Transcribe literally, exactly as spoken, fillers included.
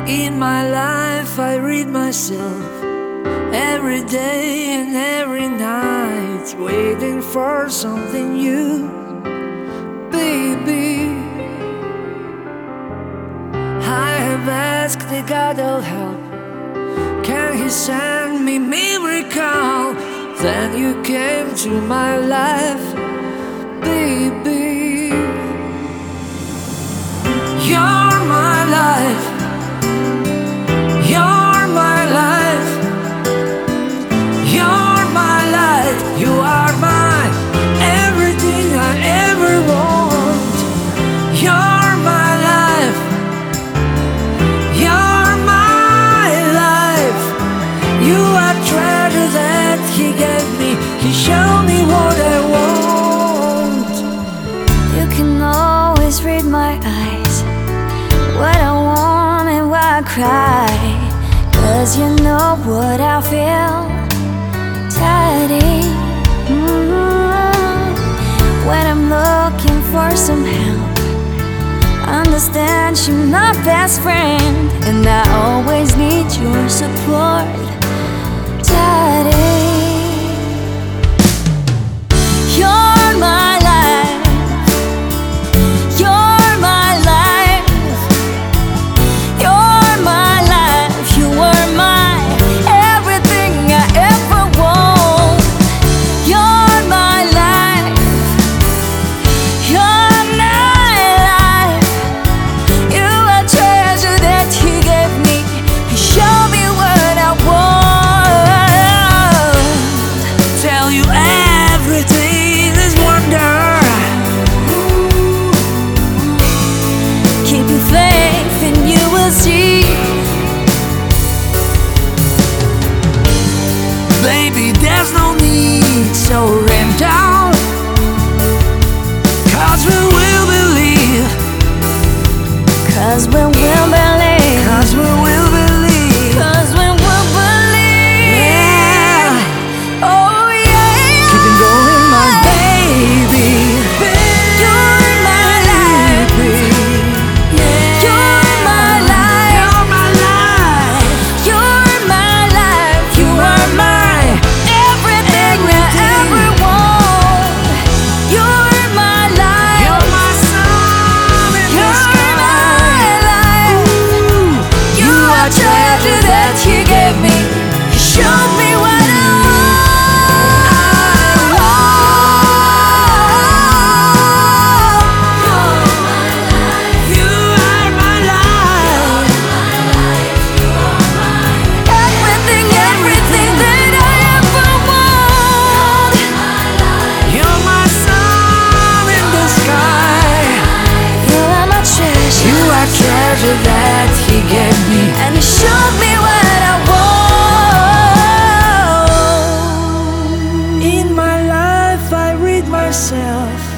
In my life I read myself every day and every night, waiting for something new. Baby, I have asked the God of help, can He send me miracle? Then you came to my life, baby. You're my life, you're my life, you're my life. You are my everything I ever want. You're my life, you're my life. You are treasure that He gave me. He showed me what I want. You can always read my eyes, what I want and why I cry, 'cause you know what I feel, tidy. mm-hmm. When I'm looking for some help, understand you're my best friend, and I always need your support, tidy. You're my life, you're my life, you're my life. You are my everything I ever want. You're my life, you're my life. You are treasure that He gave me. He showed me what I want. Tell you everything is wonder. Keep your faith and you will see. Baby, there's no need, so rain down, 'cause we will believe, 'Cause we will believe, 'cause we will believe. 'Cause we will believe. Yeah, Oh yeah. keep it going, my baby. You're my life, you're my life, You're my life, you're my life. You are my everything I ever want. You're my life, you're my sun in the you're sky. my life. You are treasure that He gave me. He showed me what I want. You are my life, Everything, everything that I ever want. you're my sun in the sky. You are my treasure, You are treasure that He gave me. and He showed me what I want. In my life I read myself